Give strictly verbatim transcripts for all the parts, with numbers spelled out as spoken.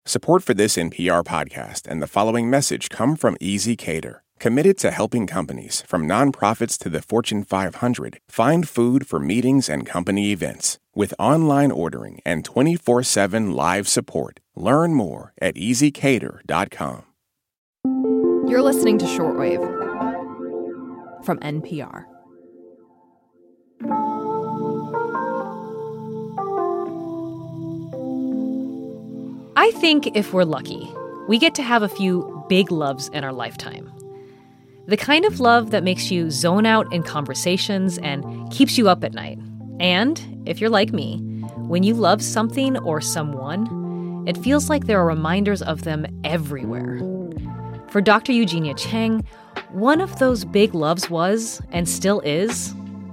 Support for this N P R podcast and the following message come from ezCater, committed to helping companies, from nonprofits to the Fortune five hundred, find food for meetings and company events. With online ordering and twenty-four seven live support. Learn more at easy cater dot com. You're listening to Shortwave from N P R. I think if we're lucky, we get to have a few big loves in our lifetime. The kind of love that makes you zone out in conversations and keeps you up at night. And, if you're like me, when you love something or someone, it feels like there are reminders of them everywhere. For Doctor Eugenia Cheng, one of those big loves was, and still is,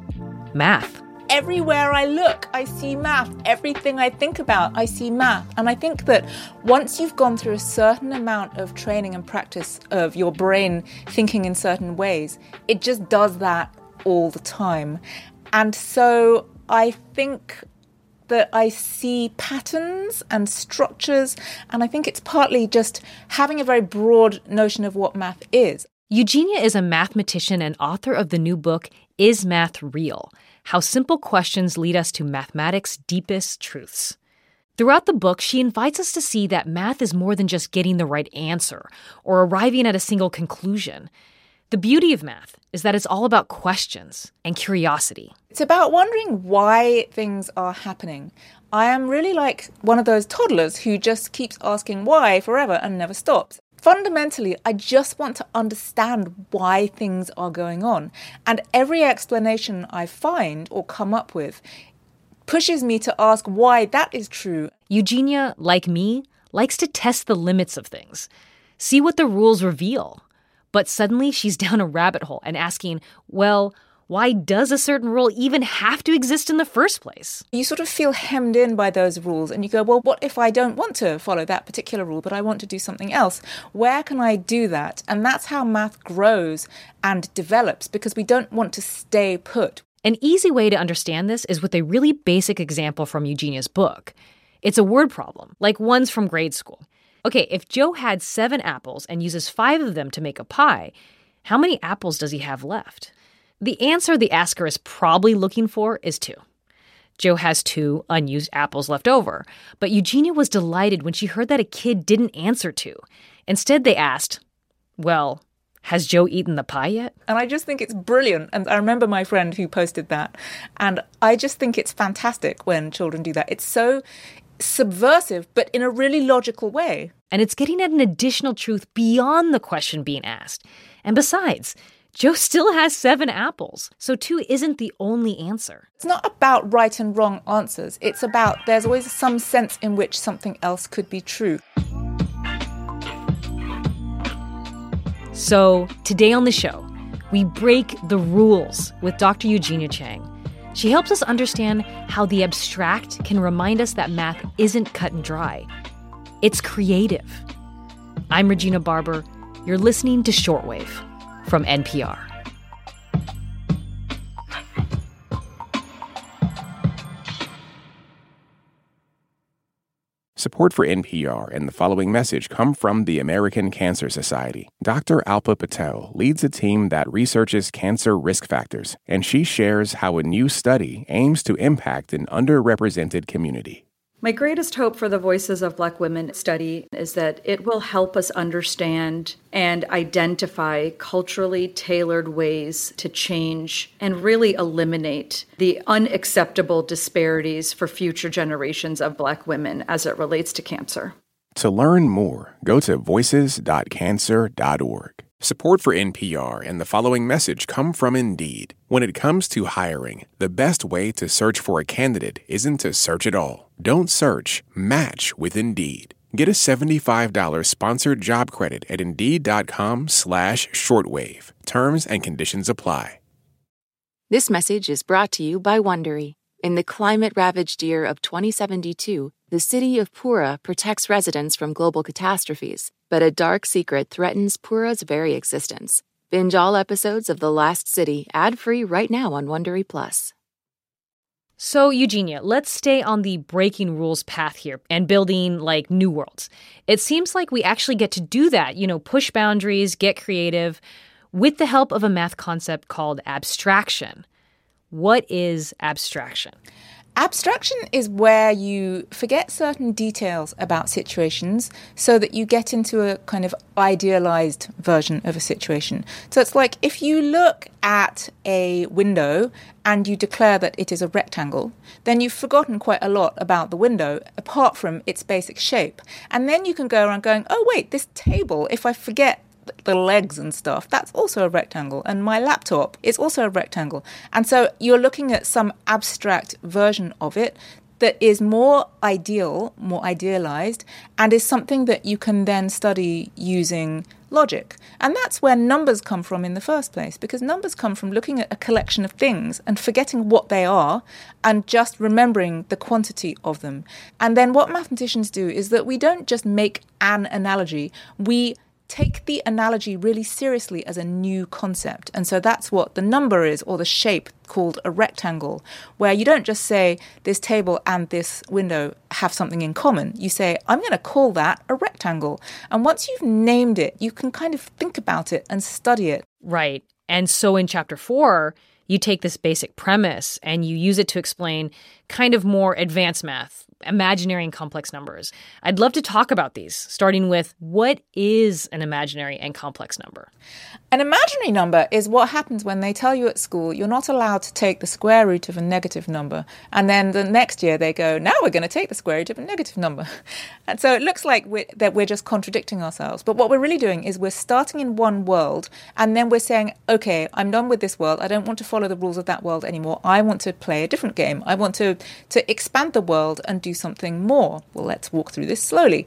math. Everywhere I look, I see math. Everything I think about, I see math. And I think that once you've gone through a certain amount of training and practice of your brain thinking in certain ways, it just does that all the time. And so I think that I see patterns and structures, and I think it's partly just having a very broad notion of what math is. Eugenia is a mathematician and author of the new book, Is Math Real? How Simple Questions Lead Us to Mathematics' Deepest Truths. Throughout the book, she invites us to see that math is more than just getting the right answer or arriving at a single conclusion. The beauty of math is that it's all about questions and curiosity. It's about wondering why things are happening. I am really like one of those toddlers who just keeps asking why forever and never stops. Fundamentally, I just want to understand why things are going on. And every explanation I find or come up with pushes me to ask why that is true. Eugenia, like me, likes to test the limits of things, see what the rules reveal. But suddenly she's down a rabbit hole and asking, well, why does a certain rule even have to exist in the first place? You sort of feel hemmed in by those rules and you go, well, what if I don't want to follow that particular rule, but I want to do something else? Where can I do that? And that's how math grows and develops, because we don't want to stay put. An easy way to understand this is with a really basic example from Eugenia's book. It's a word problem, like ones from grade school. Okay, if Joe had seven apples and uses five of them to make a pie, how many apples does he have left? The answer the asker is probably looking for is two. Joe has two unused apples left over, but Eugenia was delighted when she heard that a kid didn't answer two. Instead, they asked, well, has Joe eaten the pie yet? And I just think it's brilliant. And I remember my friend who posted that. And I just think it's fantastic when children do that. It's so subversive, but in a really logical way. And it's getting at an additional truth beyond the question being asked. And besides, Joe still has seven apples, so two isn't the only answer. It's not about right and wrong answers. It's about there's always some sense in which something else could be true. So today on the show, we break the rules with Doctor Eugenia Cheng. She helps us understand how the abstract can remind us that math isn't cut and dry. It's creative. I'm Regina Barber. You're listening to Shortwave from N P R. Support for N P R and the following message come from the American Cancer Society. Doctor Alpa Patel leads a team that researches cancer risk factors, and she shares how a new study aims to impact an underrepresented community. My greatest hope for the Voices of Black Women study is that it will help us understand and identify culturally tailored ways to change and really eliminate the unacceptable disparities for future generations of Black women as it relates to cancer. To learn more, go to voices dot cancer dot org. Support for N P R and the following message come from Indeed. When it comes to hiring, the best way to search for a candidate isn't to search at all. Don't search, match with Indeed. Get a seventy-five dollars sponsored job credit at Indeed.com slash shortwave. Terms and conditions apply. This message is brought to you by Wondery. In the climate-ravaged year of twenty seventy-two, the city of Pura protects residents from global catastrophes, but a dark secret threatens Pura's very existence. Binge all episodes of The Last City ad-free right now on Wondery Plus. So, Eugenia, let's stay on the breaking rules path here and building, like, new worlds. It seems like we actually get to do that, you know, push boundaries, get creative, with the help of a math concept called abstraction. What is abstraction? Abstraction is where you forget certain details about situations so that you get into a kind of idealized version of a situation. So it's like if you look at a window and you declare that it is a rectangle, then you've forgotten quite a lot about the window apart from its basic shape. And then you can go around going, oh, wait, this table, if I forget the legs and stuff, that's also a rectangle. And my laptop is also a rectangle. And so you're looking at some abstract version of it that is more ideal, more idealized, and is something that you can then study using logic. And that's where numbers come from in the first place, because numbers come from looking at a collection of things and forgetting what they are and just remembering the quantity of them. And then what mathematicians do is that we don't just make an analogy, we take the analogy really seriously as a new concept. And so that's what the number is, or the shape called a rectangle, where you don't just say this table and this window have something in common. You say, I'm going to call that a rectangle. And once you've named it, you can kind of think about it and study it. Right. And so in chapter four, you take this basic premise and you use it to explain kind of more advanced math, imaginary and complex numbers. I'd love to talk about these, starting with what is an imaginary and complex number? An imaginary number is what happens when they tell you at school you're not allowed to take the square root of a negative number. And then the next year they go, now we're going to take the square root of a negative number. And so it looks like we're, that we're just contradicting ourselves. But what we're really doing is we're starting in one world and then we're saying, okay, I'm done with this world. I don't want to follow the rules of that world anymore. I want to play a different game. I want to, to expand the world and do something more. Well, let's walk through this slowly.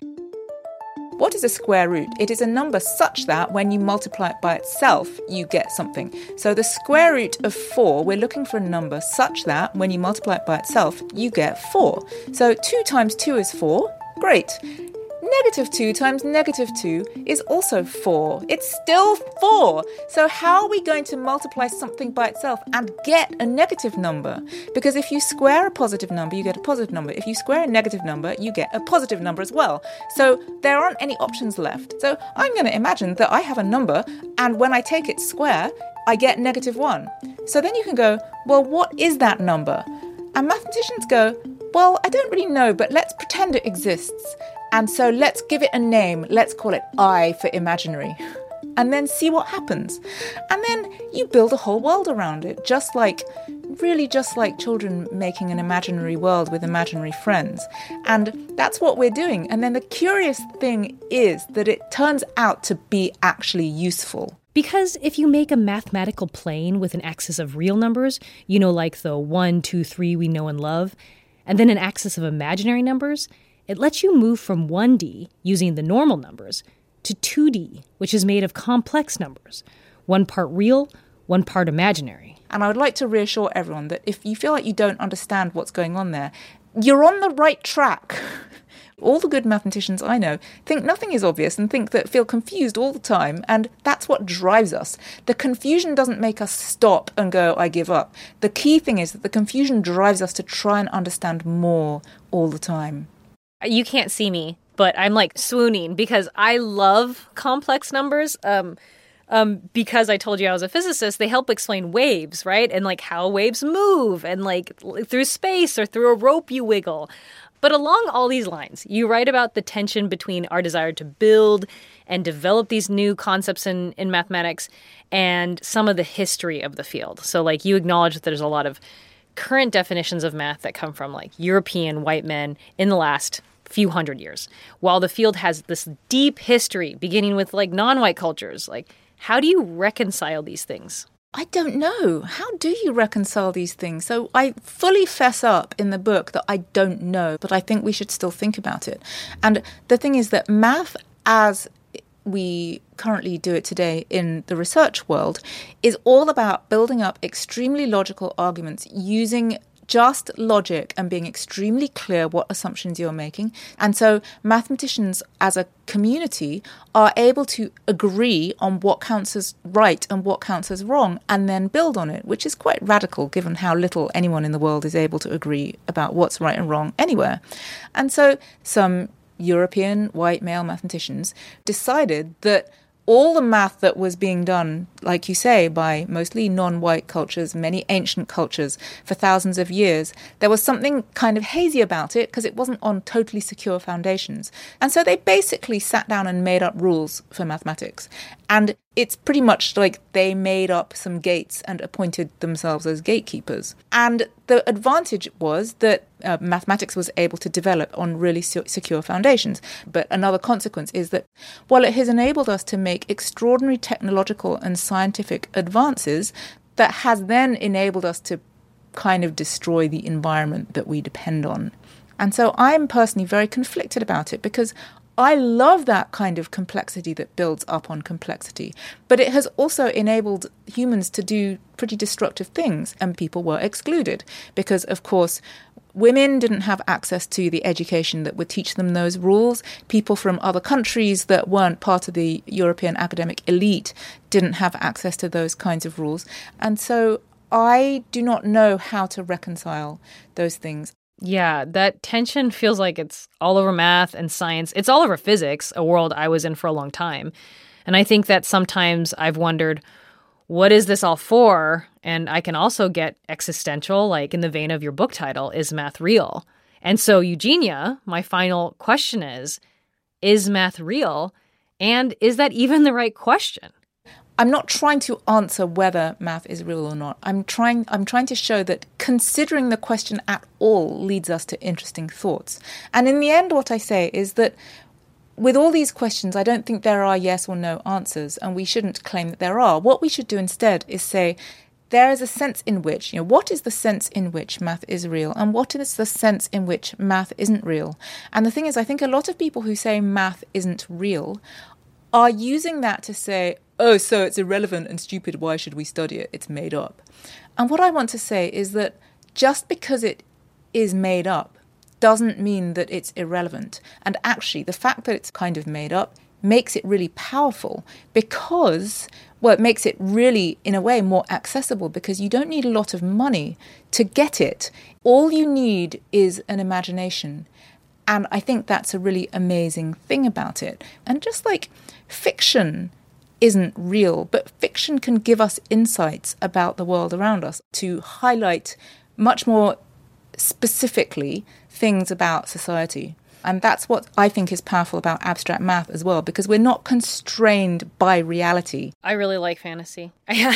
What is a square root? It is a number such that when you multiply it by itself, you get something. So the square root of four, we're looking for a number such that when you multiply it by itself, you get four. So two times two is four. Great. Negative two times negative two is also four. It's still four. So how are we going to multiply something by itself and get a negative number? Because if you square a positive number, you get a positive number. If you square a negative number, you get a positive number as well. So there aren't any options left. So I'm going to imagine that I have a number, and when I take its square, I get negative one. So then you can go, well, what is that number? And mathematicians go, well, I don't really know, but let's pretend it exists. And so let's give it a name. Let's call it I for imaginary. And then see what happens. And then you build a whole world around it, just like, really just like children making an imaginary world with imaginary friends. And that's what we're doing. And then the curious thing is that it turns out to be actually useful. Because if you make a mathematical plane with an axis of real numbers, you know, like the one, two, three we know and love, and then an axis of imaginary numbers, it lets you move from one D, using the normal numbers, to two D, which is made of complex numbers, one part real, one part imaginary. And I would like to reassure everyone that if you feel like you don't understand what's going on there, you're on the right track. All the good mathematicians I know think nothing is obvious and think that feel confused all the time, and that's what drives us. The confusion doesn't make us stop and go, I give up. The key thing is that the confusion drives us to try and understand more all the time. You can't see me, but I'm like swooning because I love complex numbers. Um, um, because I told you I was a physicist, they help explain waves, right? And like how waves move and like through space or through a rope you wiggle. But along all these lines, you write about the tension between our desire to build and develop these new concepts in, in mathematics and some of the history of the field. So like you acknowledge that there's a lot of current definitions of math that come from like European white men in the last few hundred years, while the field has this deep history beginning with like non-white cultures. Like, how do you reconcile these things? I don't know. How do you reconcile these things? So I fully fess up in the book that I don't know, but I think we should still think about it. And the thing is that math, as we currently do it today in the research world, is all about building up extremely logical arguments using just logic and being extremely clear what assumptions you're making. And so mathematicians as a community are able to agree on what counts as right and what counts as wrong and then build on it, which is quite radical given how little anyone in the world is able to agree about what's right and wrong anywhere. And so some European white male mathematicians decided that all the math that was being done, like you say, by mostly non-white cultures, many ancient cultures for thousands of years, there was something kind of hazy about it because it wasn't on totally secure foundations. And so they basically sat down and made up rules for mathematics. And it's pretty much like they made up some gates and appointed themselves as gatekeepers. And the advantage was that uh, mathematics was able to develop on really se- secure foundations. But another consequence is that while it has enabled us to make extraordinary technological and scientific advances, that has then enabled us to kind of destroy the environment that we depend on. And so I'm personally very conflicted about it because I love that kind of complexity that builds up on complexity, but it has also enabled humans to do pretty destructive things, and people were excluded because, of course, women didn't have access to the education that would teach them those rules. People from other countries that weren't part of the European academic elite didn't have access to those kinds of rules. And so I do not know how to reconcile those things. Yeah, that tension feels like it's all over math and science. It's all over physics, a world I was in for a long time. And I think that sometimes I've wondered, what is this all for? And I can also get existential, like in the vein of your book title, Is Math Real? And so, Eugenia, my final question is, is math real? And is that even the right question? I'm not trying to answer whether math is real or not. I'm trying I'm trying to show that considering the question at all leads us to interesting thoughts. And in the end, what I say is that with all these questions, I don't think there are yes or no answers, and we shouldn't claim that there are. What we should do instead is say, there is a sense in which, you know, what is the sense in which math is real and what is the sense in which math isn't real? And the thing is, I think a lot of people who say math isn't real are using that to say, oh, so it's irrelevant and stupid, why should we study it? It's made up. And what I want to say is that just because it is made up doesn't mean that it's irrelevant. And actually, the fact that it's kind of made up makes it really powerful because, well, it makes it really, in a way, more accessible because you don't need a lot of money to get it. All you need is an imagination. And I think that's a really amazing thing about it. And just like fiction isn't real, but fiction can give us insights about the world around us to highlight much more specifically things about society. And that's what I think is powerful about abstract math as well, because we're not constrained by reality. I really like fantasy.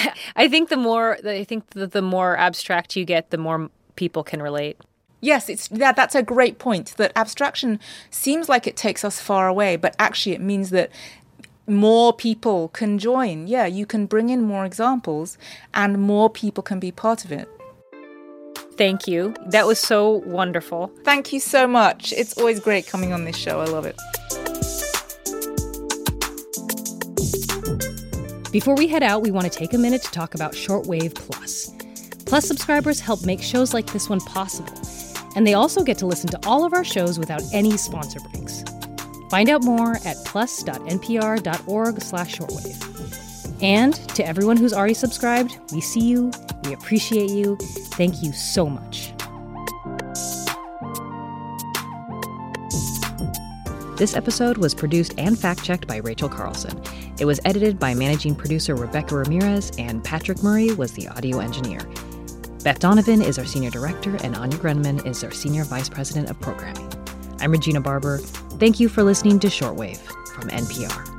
I think the more I think that the more abstract you get, the more people can relate. Yes, it's that. That's a great point, that abstraction seems like it takes us far away, but actually it means that more people can join. Yeah, you can bring in more examples and more people can be part of it. Thank you. That was so wonderful. Thank you so much. It's always great coming on this show. I love it. Before we head out, we want to take a minute to talk about Shortwave Plus. Plus subscribers help make shows like this one possible. And they also get to listen to all of our shows without any sponsor breaks. Find out more at plus.npr.org slash shortwave. And to everyone who's already subscribed, we see you, we appreciate you, thank you so much. This episode was produced and fact-checked by Rachel Carlson. It was edited by managing producer Rebecca Ramirez, and Patrick Murray was the audio engineer. Beth Donovan is our senior director, and Anya Grenman is our senior vice president of programming. I'm Regina Barber. Thank you for listening to Shortwave from N P R.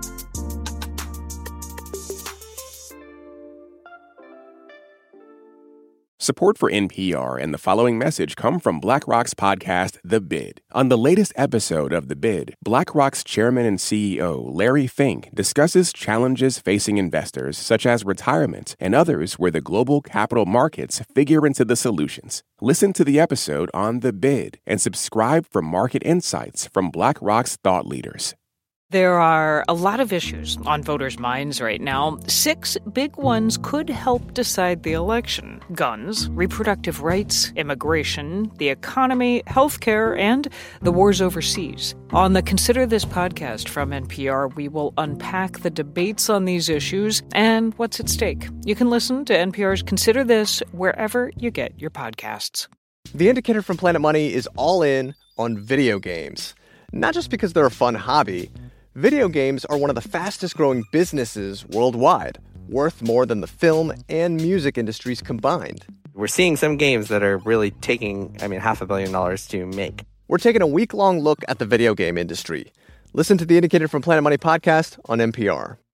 Support for N P R and the following message come from BlackRock's podcast, The Bid. On the latest episode of The Bid, BlackRock's chairman and C E O, Larry Fink, discusses challenges facing investors, such as retirement and others where the global capital markets figure into the solutions. Listen to the episode on The Bid and subscribe for market insights from BlackRock's thought leaders. There are a lot of issues on voters' minds right now. Six big ones could help decide the election: guns, reproductive rights, immigration, the economy, healthcare, and the wars overseas. On the Consider This podcast from N P R, we will unpack the debates on these issues and what's at stake. You can listen to N P R's Consider This wherever you get your podcasts. The Indicator from Planet Money is all in on video games. Not just because they're a fun hobby. Video games are one of the fastest growing businesses worldwide, worth more than the film and music industries combined. We're seeing some games that are really taking, I mean, half a billion dollars to make. We're taking a week-long look at the video game industry. Listen to the Indicator from Planet Money podcast on N P R.